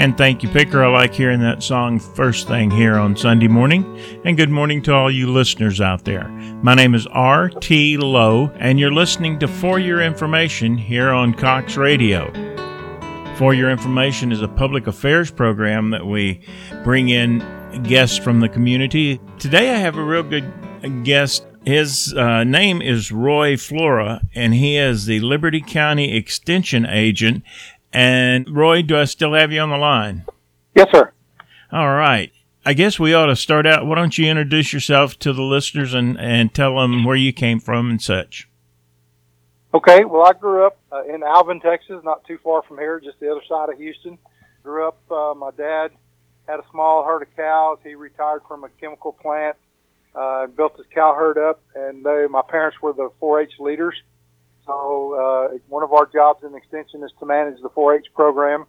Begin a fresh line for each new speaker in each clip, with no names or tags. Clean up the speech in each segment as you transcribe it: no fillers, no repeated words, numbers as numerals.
And thank you, Picker. I like hearing that song first thing here on Sunday morning. And good morning to all you listeners out there. My name is R.T. Lowe, and you're listening to For Your Information here on Cox Radio. For Your Information is a public affairs program that we bring in guests from the community. Today I have a real good guest. His name is Roy Flora, and he is the Liberty County Extension Agent. And Roy, do I still have you on the line?
Yes, sir.
All right. I guess we ought to start out. Why don't you introduce yourself to the listeners and tell them where you came from and such?
Okay. Well, I grew up in Alvin, Texas, not too far from here, just the other side of Houston. Grew up, my dad had a small herd of cows. He retired from a chemical plant, built his cow herd up, and my parents were the 4-H leaders. So one of our jobs in Extension is to manage the 4-H program.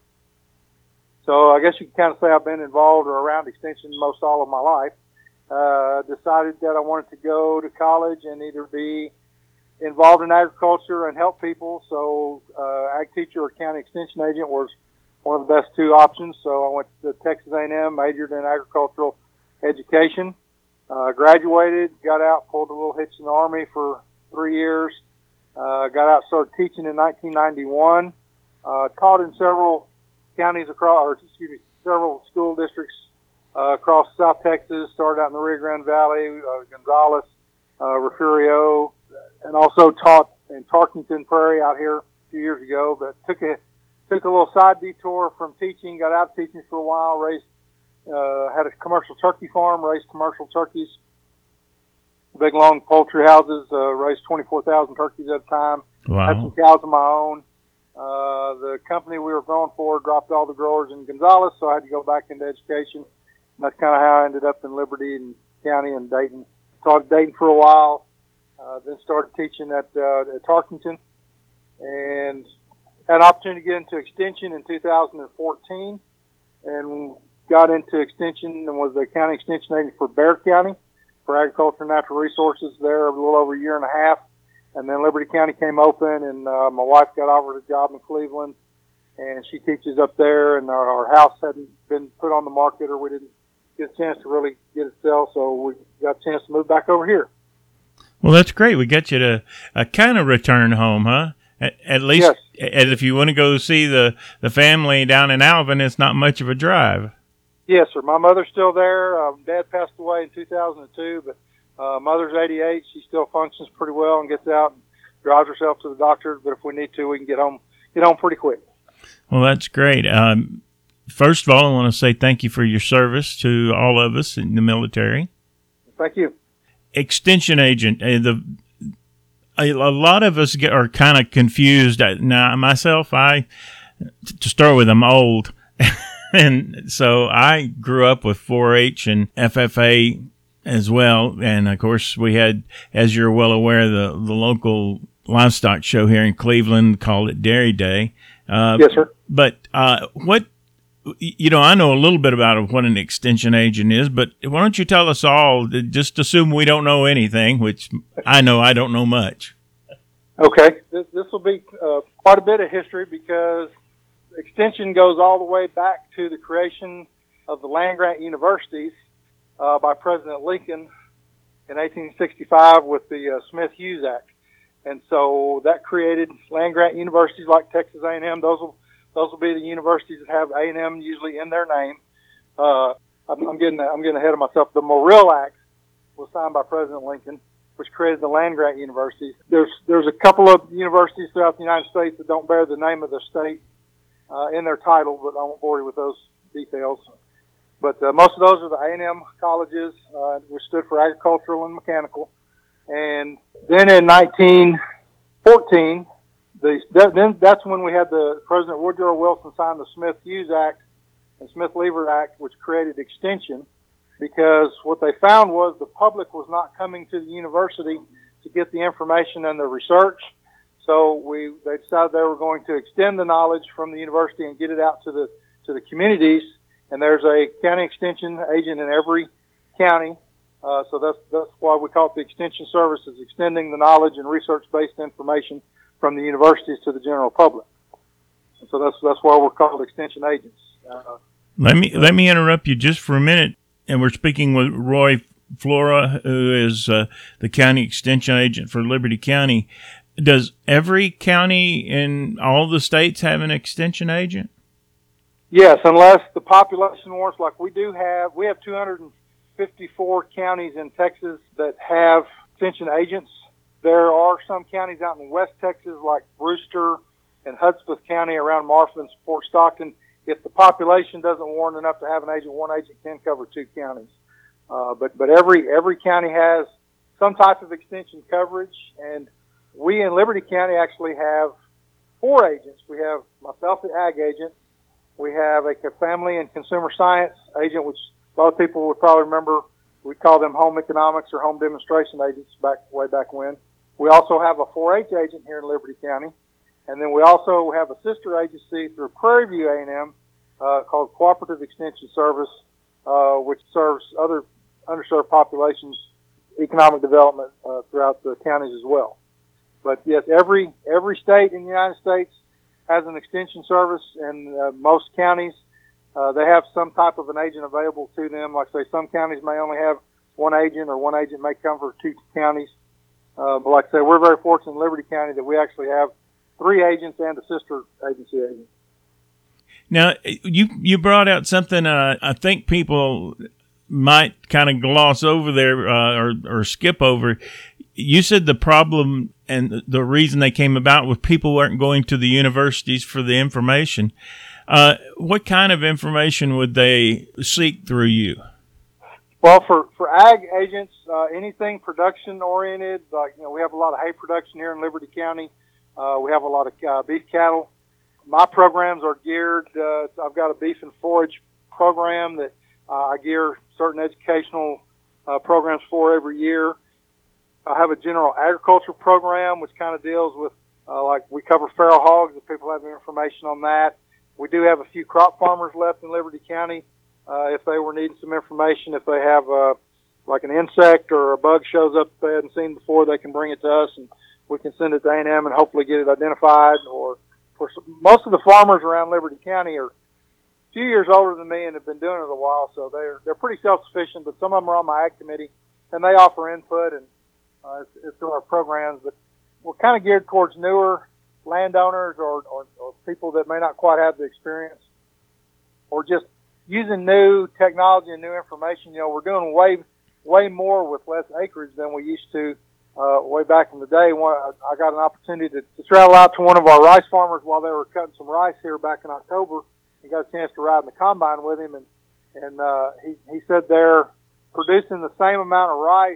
So I guess you can kind of say I've been involved or around Extension most all of my life. Decided that I wanted to go to college and either be involved in agriculture and help people. So ag teacher or county extension agent was one of the best two options. So I went to Texas A&M, majored in agricultural education, graduated, got out, pulled a little hitch in the Army for 3 years. Got out, started teaching in 1991. Taught in several counties several school districts across South Texas. Started out in the Rio Grande Valley, Gonzales, Refugio, and also taught in Tarkington Prairie out here a few years ago. But took a little side detour from teaching. Got out of teaching for a while. Had a commercial turkey farm, raised commercial turkeys. Big, long poultry houses, raised 24,000 turkeys at a time.
Wow.
Had some cows of my own. The company we were growing for dropped all the growers in Gonzales, so I had to go back into education. And that's kind of how I ended up in Liberty and County and Dayton. Taught at Dayton for a while, then started teaching at Tarkington, and had an opportunity to get into Extension in 2014, and got into Extension and was the county extension agent for Bexar County for agriculture and natural resources there a little over a year and a half. And then Liberty County came open, and my wife got offered a job in Cleveland, and she teaches up there, and our house hadn't been put on the market, or we didn't get a chance to really get it sell, so we got a chance to move back over here.
Well, that's great. We got you to kind of return home, huh? At least,
yes.
And if you want to go see the family down in Alvin, it's not much of a drive.
Yes, sir. My mother's still there. Dad passed away in 2002, but mother's 88. She still functions pretty well and gets out and drives herself to the doctor. But if we need to, we can get home pretty quick.
Well, that's great. First of all, I want to say thank you for your service to all of us in the military.
Thank you.
Extension agent. A lot of us are kind of confused. Now, myself, to start with, I'm old. And so I grew up with 4-H and FFA as well. And, of course, we had, as you're well aware, the local livestock show here in Cleveland called it Dairy Day.
Yes, sir.
But I know a little bit about what an extension agent is, but why don't you tell us all, just assume we don't know anything, which I know I don't know much.
Okay. This will be quite a bit of history because Extension goes all the way back to the creation of the land-grant universities by President Lincoln in 1865 with the Smith-Hughes Act. And so that created land-grant universities like Texas A&M. Those will be the universities that have A&M usually in their name. I'm getting ahead of myself. The Morrill Act was signed by President Lincoln, which created the land-grant universities. There's a couple of universities throughout the United States that don't bear the name of the state in their title, but I won't bore you with those details. But most of those are the A&M colleges, which stood for agricultural and mechanical. And then in 1914, then that's when we had President Woodrow Wilson signed the Smith-Hughes Act and Smith-Lever Act, which created Extension, because what they found was the public was not coming to the university to get the information and the research. So they decided they were going to extend the knowledge from the university and get it out to the communities. And there's a county extension agent in every county. So that's why we call it the Extension Service, is extending the knowledge and research-based information from the universities to the general public. And so that's why we're called extension agents.
Let me interrupt you just for a minute, and we're speaking with Roy Flora, who is the county extension agent for Liberty County. Does every county in all the states have an extension agent?
Yes, unless the population warrants, like we have 254 counties in Texas that have extension agents. There are some counties out in West Texas, like Brewster and Hudspeth County around Marfa and Fort Stockton. If the population doesn't warrant enough to have an agent, one agent can cover 2 counties. But every county has some type of extension coverage, and we in Liberty County actually have 4 agents. We have myself, the ag agent. We have a family and consumer science agent, which a lot of people would probably remember. We call them home economics or home demonstration agents way back when. We also have a 4-H agent here in Liberty County. And then we also have a sister agency through Prairie View A&M called Cooperative Extension Service, which serves other underserved populations, economic development throughout the counties as well. But yes, every state in the United States has an extension service, and most counties they have some type of an agent available to them. Like I say, some counties may only have 1 agent, or 1 agent may cover 2 counties. But like I say, we're very fortunate in Liberty County that we actually have 3 agents and a sister agency agent.
Now, you brought out something I think people might kind of gloss over there or skip over. You said the problem and the reason they came about was people weren't going to the universities for the information. What kind of information would they seek through you?
Well, for ag agents, anything production oriented, like, we have a lot of hay production here in Liberty County. We have a lot of beef cattle. My programs are geared, I've got a beef and forage program that I gear certain educational programs for every year. I have a general agriculture program, which kind of deals with, like, we cover feral hogs, if people have information on that. We do have a few crop farmers left in Liberty County. If they were needing some information, if they have like an insect or a bug shows up they hadn't seen before, they can bring it to us, and we can send it to A&M and hopefully get it identified. Or for most of the farmers around Liberty County are a few years older than me and have been doing it a while, so they're pretty self-sufficient. But some of them are on my ag committee, and they offer input, and it's through our programs. But we're kind of geared towards newer landowners or people that may not quite have the experience, or just using new technology and new information. We're doing way more with less acreage than we used to way back in the day. I got an opportunity to travel out to one of our rice farmers while they were cutting some rice here back in October, and got a chance to ride in the combine with him. And he said they're producing the same amount of rice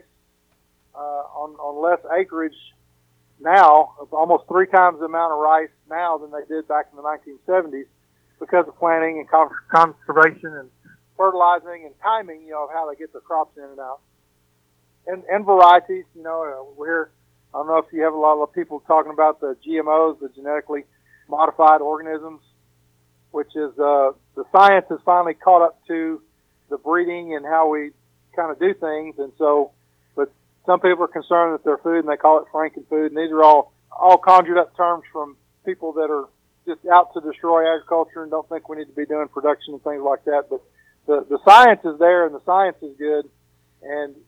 on less acreage now, almost 3 times the amount of rice now than they did back in the 1970s, because of planting and conservation and fertilizing and timing, of how they get their crops in and out. And varieties, we're here. I don't know if you have a lot of people talking about the GMOs, the genetically modified organisms, which is the science has finally caught up to the breeding and how we kind of do things. And so, but some people are concerned that their food, and they call it Frankenfood. And these are all conjured up terms from people that are just out to destroy agriculture and don't think we need to be doing production and things like that. But the science is there, and the science is good. And,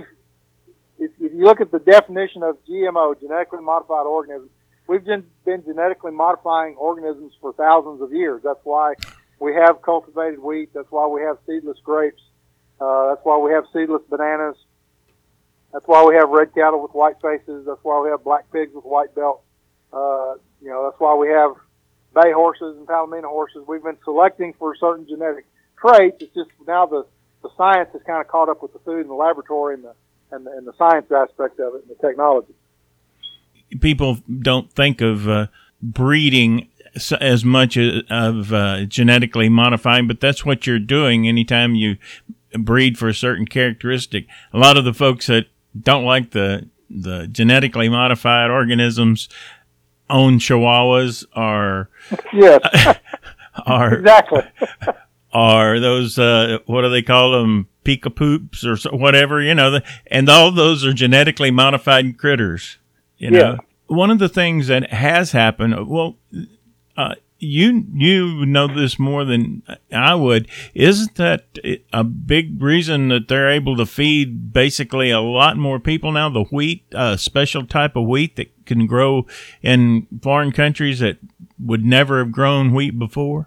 if you look at the definition of GMO, genetically modified organisms, we've been genetically modifying organisms for thousands of years. That's why we have cultivated wheat. That's why we have seedless grapes. That's why we have seedless bananas. That's why we have red cattle with white faces. That's why we have black pigs with white belts. That's why we have bay horses and Palomino horses. We've been selecting for certain genetic traits. It's just now the science has kind of caught up with the food in the laboratory and the science aspect of it and the technology.
People don't think of breeding as much of genetically modifying, but that's what you're doing anytime you breed for a certain characteristic. A lot of the folks that don't like the genetically modified organisms own Chihuahuas or
yes, exactly.
Are those what do they call them, Peekapoops or whatever, and all those are genetically modified critters.
Yeah.
One of the things that has happened, you know this more than I would. Isn't that a big reason that they're able to feed basically a lot more people now? The wheat, a special type of wheat that can grow in foreign countries that would never have grown wheat before?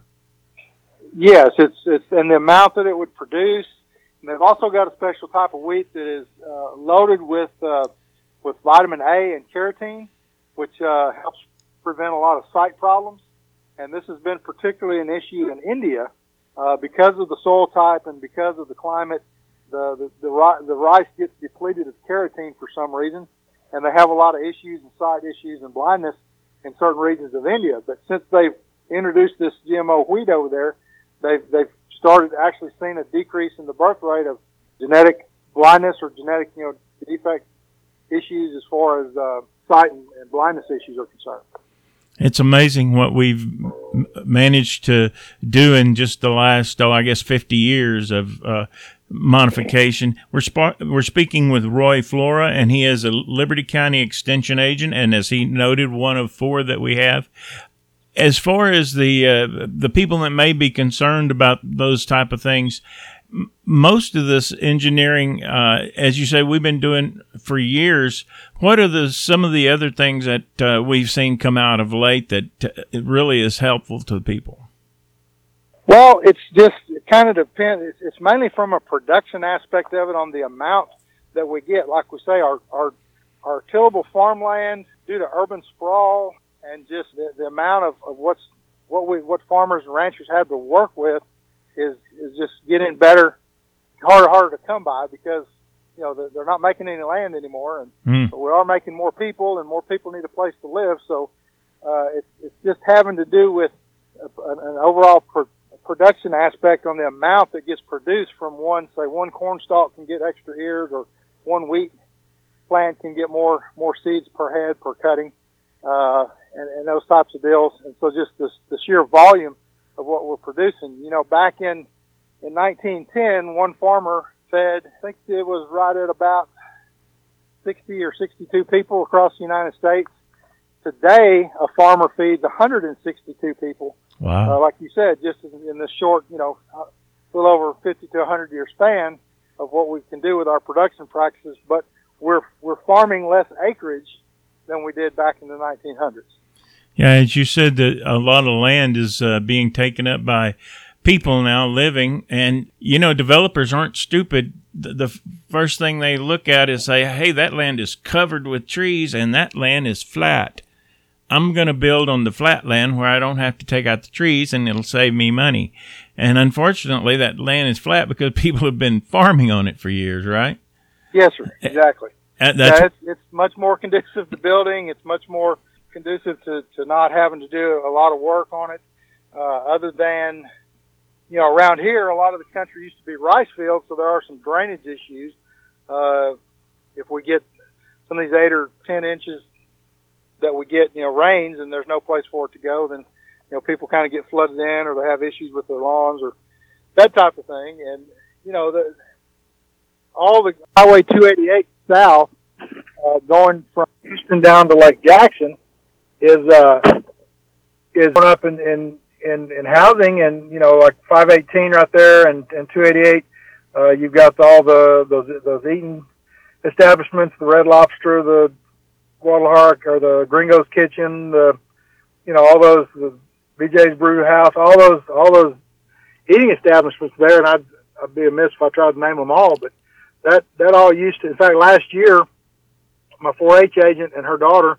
Yes, it's in the amount that it would produce. And they've also got a special type of wheat that is loaded with vitamin A and carotene, which helps prevent a lot of sight problems. And this has been particularly an issue in India because of the soil type and because of the climate. The rice gets depleted of carotene for some reason, and they have a lot of issues and sight issues and blindness in certain regions of India. But since they've introduced this GMO wheat over there, they've started actually seeing a decrease in the birth rate of genetic blindness or genetic defect issues as far as sight and blindness issues are concerned.
It's amazing what we've managed to do in just the last, 50 years of modification. We're speaking with Roy Flora, and he is a Liberty County Extension agent, and as he noted, one of 4 that we have. As far as the people that may be concerned about those type of things, most of this engineering, as you say, we've been doing for years. What are some of the other things that we've seen come out of late that it really is helpful to the people?
Well, it kind of depends. It's mainly from a production aspect of it on the amount that we get. Like we say, our tillable farmland due to urban sprawl and just the amount of what farmers and ranchers have to work with is just getting better, harder to come by because, they're not making any land anymore. And but we are making more people, and more people need a place to live. So, it's just having to do with an overall production aspect on the amount that gets produced from one corn stalk can get extra ears, or one wheat plant can get more seeds per head per cutting, and those types of deals. And so just the sheer volume of what we're producing. Back in 1910, one farmer fed, I think it was right at about 60 or 62 people across the United States. Today, a farmer feeds 162 people.
Wow.
Like you said, just in this short, a little over 50 to 100 year span of what we can do with our production practices. But we're farming less acreage than we did back in the 1900s.
Yeah, as you said, that a lot of land is being taken up by people now living, and developers aren't stupid. The first thing they look at is say, hey, that land is covered with trees and that land is flat. I'm going to build on the flat land where I don't have to take out the trees, and it'll save me money. And unfortunately, that land is flat because people have been farming on it for years, right?
Yes, sir. Exactly. It's much more conducive to building. It's much more conducive to not having to do a lot of work on it. Other than, around here, a lot of the country used to be rice fields, so there are some drainage issues. If we get some of these 8 or 10 inches that we get, rains, and there's no place for it to go, then, people kind of get flooded in, or they have issues with their lawns, or that type of thing. And, all the Highway 288 south, going from Houston down to Lake Jackson, is going up in housing, and like 518 right there, and 288. You've got all those eating establishments, the Red Lobster, the Guadalajara, or the Gringo's Kitchen, all those, the BJ's Brew House, all those eating establishments there. And I'd be amiss if I tried to name them all, but that all used to. In fact, last year, my 4-H agent and her daughter,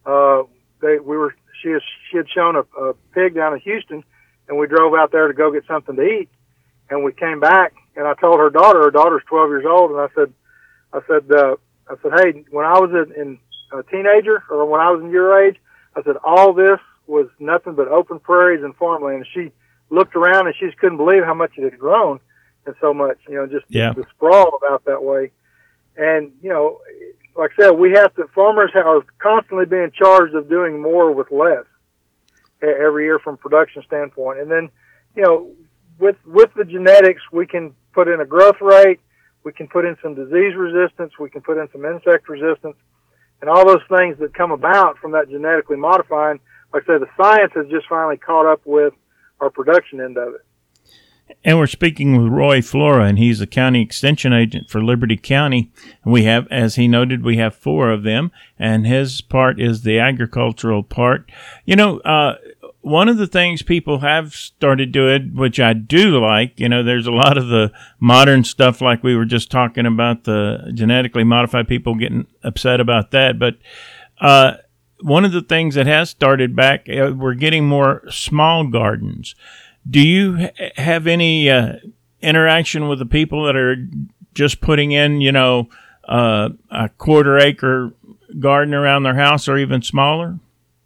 she had shown a pig down in Houston, and we drove out there to go get something to eat, and we came back, and I told her daughter's 12 years old, and I said, hey, when I was in a teenager, or when I was in your age, I said, all this was nothing but open prairies and farmland. And she looked around, and she just couldn't believe how much it had grown, and so much, the sprawl about that way. And, like I said, farmers are constantly being charged of doing more with less every year from production standpoint. And then, with the genetics, we can put in a growth rate, we can put in some disease resistance, we can put in some insect resistance, and all those things that come about from that genetically modifying, like I said, the science has just finally caught up with our production end of it.
And we're speaking with Roy Flora, and he's the county extension agent for Liberty County. And we have, as he noted, we have 4 of them, and his part is the agricultural part. You know, one of the things people have started doing, which I do like, you know, there's a lot of the modern stuff like we were just talking about, the genetically modified people getting upset about that. But one of the things that has started back, we're getting more small gardens. Do you have any interaction with the people that are just putting in, you know, a 1/4 acre garden around their house or even smaller?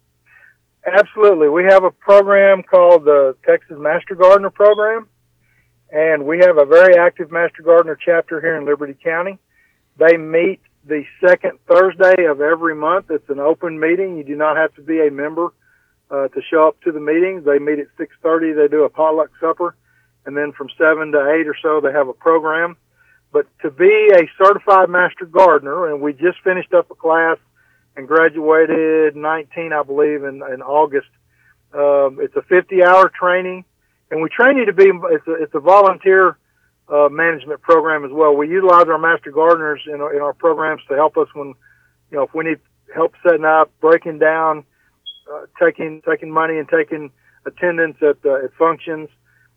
Absolutely. We have a program called the Texas Master Gardener Program, and we have a very active Master Gardener chapter here in Liberty County. They meet the second Thursday of every month. It's an open meeting. You do not have to be a member to show up to the meetings. They meet at 6:30. They do a potluck supper, and then from 7 to 8 or so, they have a program. But to be a certified Master Gardener, and we just finished up a class and graduated 19, I believe, in August. It's a 50-hour training, and we train you to be. It's a volunteer management program as well. We utilize our Master Gardeners in our programs to help us when, you know, if we need help setting up, breaking down, taking money and taking attendance at functions.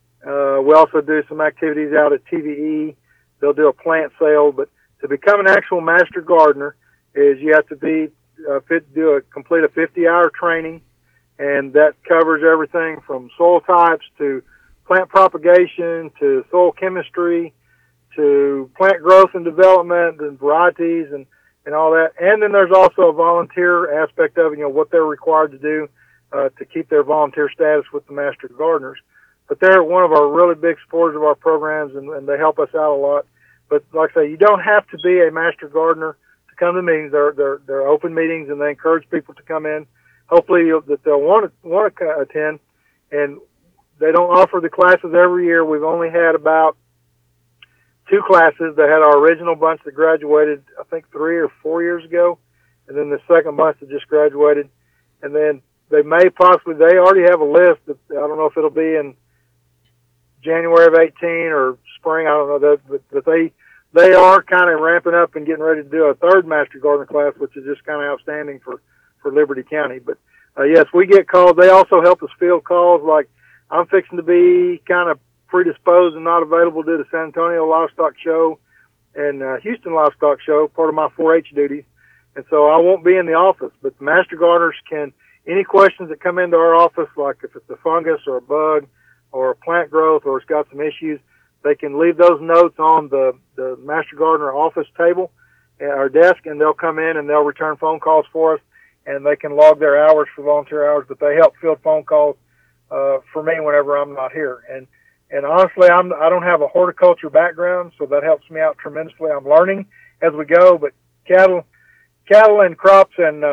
We also do some activities out at TVE. They'll do a plant sale, but to become an actual Master Gardener is you have to be complete a 50-hour training, and that covers everything from soil types to plant propagation to soil chemistry to plant growth and development and varieties and all that. And then there's also a volunteer aspect of it, you know, what they're required to do to keep their volunteer status with the Master Gardeners. But they're one of our really big supporters of our programs, and they help us out a lot. But like I say, you don't have to be a Master Gardener to come to meetings. They're open meetings, and they encourage people to come in. Hopefully that they'll want to attend. And they don't offer the classes every year. We've only had about 2 classes. They had our original bunch that graduated, I think, 3 or 4 years ago, and then the second bunch that just graduated. And then they already have a list. That, I don't know if it'll be in January of 18 or spring. I don't know that, but they are kind of ramping up and getting ready to do a 3rd Master Gardener class, which is just kind of outstanding for Liberty County. But yes, we get calls. They also help us field calls. Like, I'm fixing to be kind of predisposed and not available due to San Antonio Livestock Show and Houston Livestock Show, part of my 4-H duties. And so I won't be in the office, but the Master Gardeners any questions that come into our office, like if it's a fungus or a bug or a plant growth or it's got some issues, they can leave those notes on the Master Gardener office table at our desk, and they'll come in and they'll return phone calls for us, and they can log their hours for volunteer hours, but they help field phone calls for me whenever I'm not here. And honestly, I don't have a horticulture background, so that helps me out tremendously. I'm learning as we go, but cattle and crops and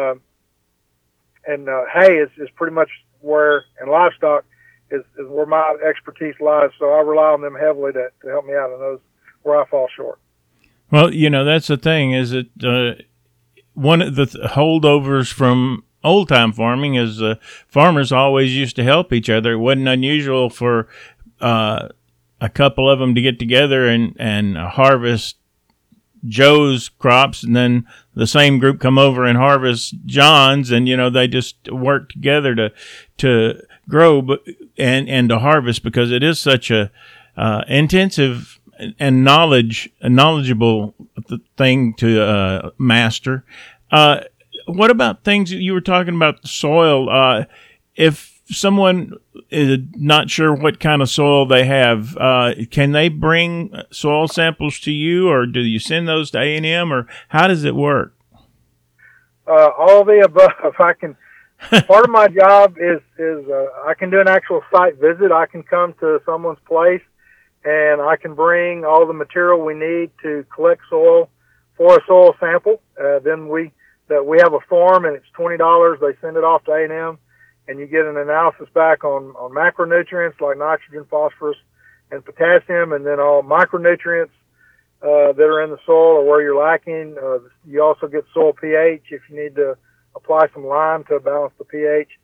hay is pretty much and livestock is where my expertise lies. So I rely on them heavily to help me out in those where I fall short.
Well, you know, that's the thing, is that one of the holdovers from old-time farming is farmers always used to help each other. It wasn't unusual for a couple of them to get together and harvest Joe's crops, and then the same group come over and harvest John's, and, you know, they just work together to grow and to harvest, because it is such a intensive and knowledgeable thing to master. What about things you were talking about, the soil? If someone is not sure what kind of soil they have, can they bring soil samples to you, or do you send those to A&M, or how does it work?
All of the above. Part of my job is I can do an actual site visit. I can come to someone's place, and I can bring all the material we need to collect soil for a soil sample. Then we have a form, and it's $20. They send it off to A&M. And you get an analysis back on macronutrients like nitrogen, phosphorus, and potassium, and then all micronutrients that are in the soil or where you're lacking. You also get soil pH if you need to apply some lime to balance the pH.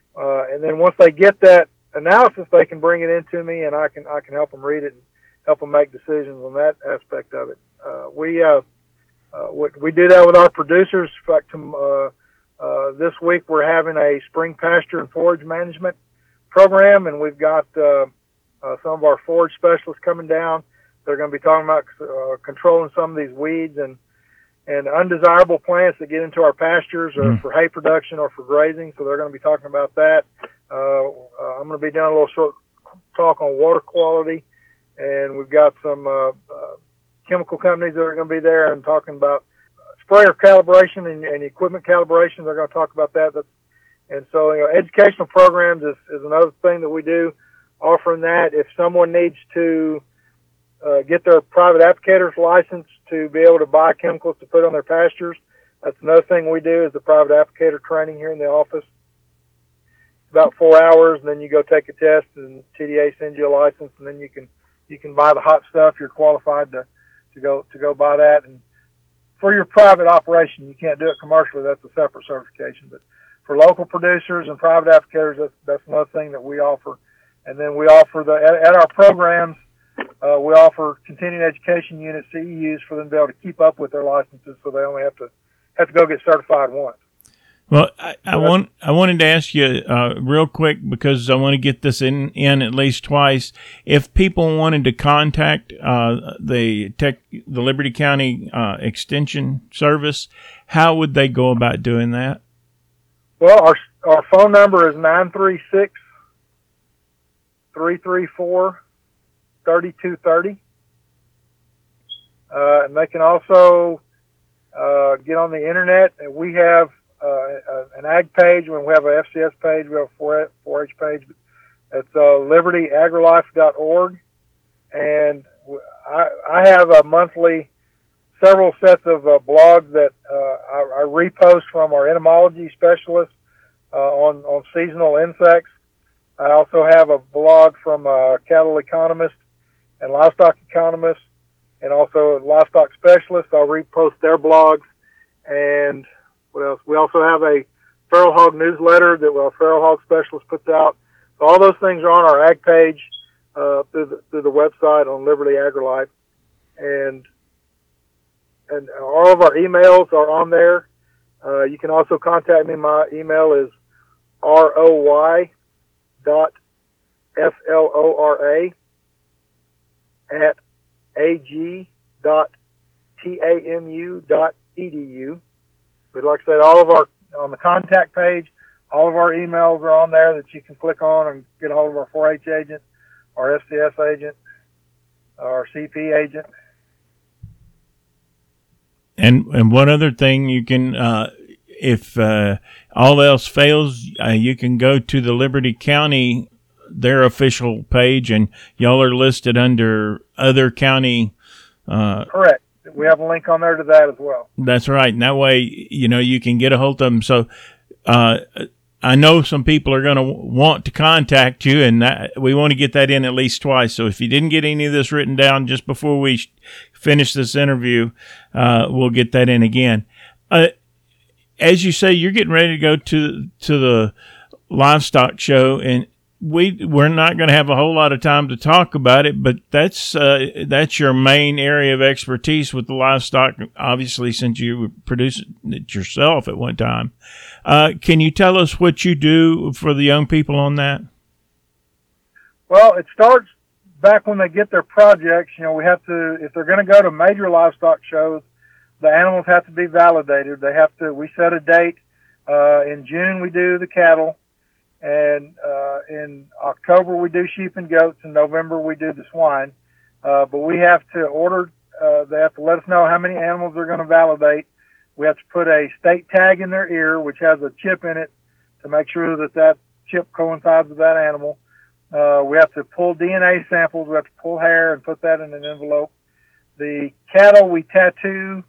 And then once they get that analysis, they can bring it into me, and I can help them read it and help them make decisions on that aspect of it. We do that with our producers. In fact, this week we're having a spring pasture and forage management program, and we've got some of our forage specialists coming down. They're going to be talking about controlling some of these weeds and undesirable plants that get into our pastures or for hay production or for grazing. So they're going to be talking about that. I'm going to be doing a little short talk on water quality, and we've got some chemical companies that are going to be there and talking about sprayer calibration and equipment calibration. They're going to talk about that. And so, educational programs is another thing that we do, offering that. If someone needs to get their private applicator's license to be able to buy chemicals to put on their pastures, that's another thing we do is the private applicator training here in the office. It's about 4 hours, and then you go take a test, and TDA sends you a license, and then you can buy the hot stuff. You're qualified to go buy that. And for your private operation, you can't do it commercially. That's a separate certification. But for local producers and private applicators, that's another thing that we offer. And then we offer at our programs, we offer continuing education units, CEUs, for them to be able to keep up with their licenses, so they only have to go get certified once.
Well, I wanted to ask you real quick, because I want to get this in at least twice. If people wanted to contact the Liberty County Extension Service, how would they go about doing that?
Well, our phone number is 936-334-3230. And they can also get on the internet. And we have an ag page. When we have a FCS page, we have a 4-H page. It's libertyagrilife.org. And I have a monthly, several sets of blogs that I repost from our entomology specialists on seasonal insects. I also have a blog from a cattle economist and livestock economist, and also livestock specialists. I'll repost their blogs. And what else? We also have a feral hog newsletter that our feral hog specialist puts out. So all those things are on our ag page through the website on Liberty AgriLife, and all of our emails are on there. You can also contact me. My email is roy.flora@ag.tamu.edu. But like I said, on the contact page, all of our emails are on there that you can click on and get a hold of our 4-H agent, our FCS agent, our CP agent.
And one other thing, you can, if all else fails, you can go to the Liberty County, their official page, and y'all are listed under other county.
Correct. We have a link on there to that as well.
That's right. And that way, you can get a hold of them. So I know some people are going to want to contact you, and we want to get that in at least twice. So if you didn't get any of this written down just before we finish this interview, we'll get that in again. As you say, you're getting ready to go to the livestock show, and we're not going to have a whole lot of time to talk about it, but that's your main area of expertise with the livestock, obviously, since you produced it yourself at one time. Can you tell us what you do for the young people on that?
Well, it starts back when they get their projects. We have to, if they're going to go to major livestock shows, the animals have to be validated. We set a date. In June, we do the cattle. And in October, we do sheep and goats. In November, we do the swine. But we have to order, they have to let us know how many animals they're going to validate. We have to put a state tag in their ear, which has a chip in it to make sure that chip coincides with that animal. We have to pull DNA samples. We have to pull hair and put that in an envelope. The cattle, we tattoo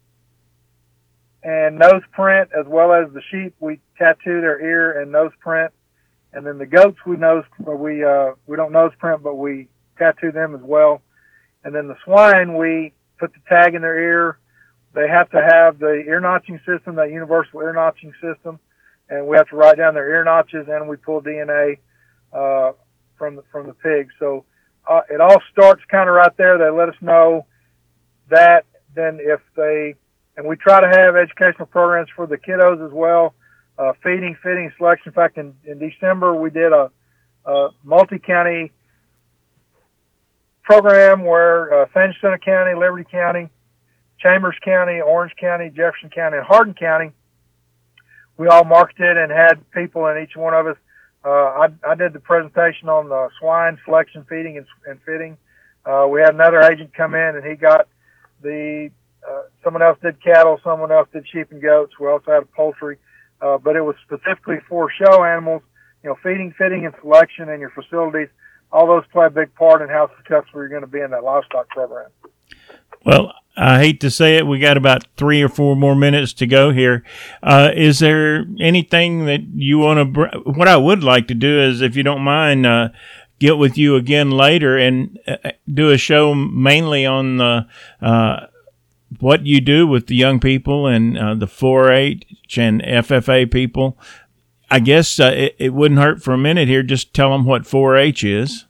and nose print, as well as the sheep, we tattoo their ear and nose print. And then the goats, we don't nose print, but we tattoo them as well. And then the swine, we put the tag in their ear. They have to have the ear notching system, that universal ear notching system. and we have to write down their ear notches, and we pull DNA from the pigs. So it all starts kind of right there. They let us know that. Then and we try to have educational programs for the kiddos as well, feeding, fitting, selection. In fact, in December, we did a multi-county program where San Jacinto County, Liberty County, Chambers County, Orange County, Jefferson County, and Hardin County, we all marketed and had people in each one of us. I did the presentation on the swine selection, feeding, and fitting. We had another agent come in, and he got someone else did cattle, someone else did sheep and goats. We also had poultry, but it was specifically for show animals. Feeding, fitting, and selection in your facilities. All those play a big part in how successful you're going to be in that livestock program.
Well, I hate to say it, we got about 3 or 4 more minutes to go here. Is there anything that you want to? What I would like to do is, if you don't mind, get with you again later and do a show mainly on what you do with the young people and the 4-H and FFA people. I guess it wouldn't hurt for a minute here. Just tell them what 4-H is.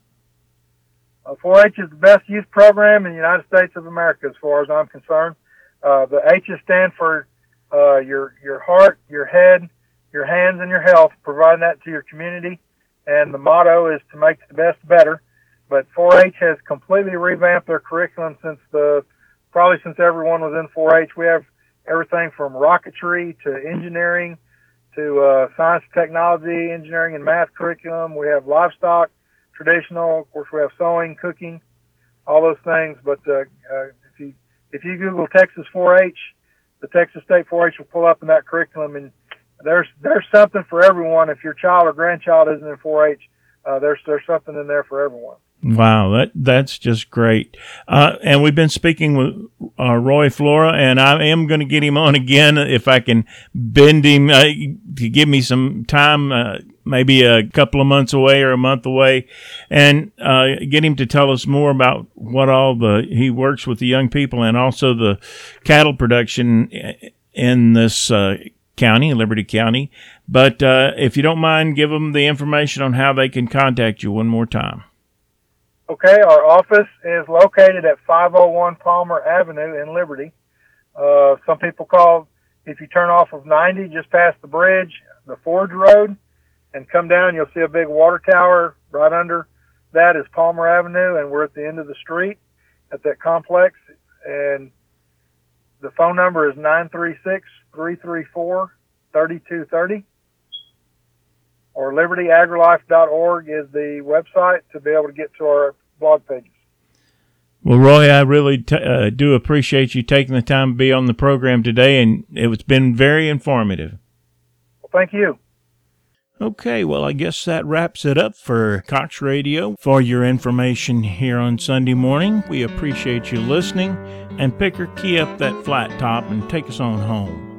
4-H is the best youth program in the United States of America, as far as I'm concerned. The H's stand for your heart, your head, your hands, and your health, providing that to your community. And the motto is to make the best better. But 4-H has completely revamped their curriculum since everyone was in 4-H. We have everything from rocketry to engineering to science, technology, engineering, and math curriculum. We have livestock, traditional. Of course, we have sewing, cooking, all those things. But if you Google Texas 4-H, the Texas State 4-H will pull up in that curriculum, and there's something for everyone. If your child or grandchild isn't in 4-H, there's something in there for everyone.
Wow, that's just great. And we've been speaking with Roy Flora, and I am going to get him on again if I can bend him to give me some time, maybe a couple of months away or a month away, and get him to tell us more about what he works with the young people and also the cattle production in this county, Liberty County. But if you don't mind, give them the information on how they can contact you one more time.
Okay, our office is located at 501 Palmer Avenue in Liberty. Some people call, if you turn off of 90 just past the bridge, the Forge Road, and come down, you'll see a big water tower. Right under that is Palmer Avenue, and we're at the end of the street at that complex. And the phone number is 936-334-3230. Or libertyagrilife.org is the website to be able to get to our blog pages.
Well, Roy, I really do appreciate you taking the time to be on the program today, and it's been very informative.
Well, thank you.
Okay, well, I guess that wraps it up for Cox Radio. For your information here on Sunday morning, we appreciate you listening, and Picker, key up that flat top and take us on home.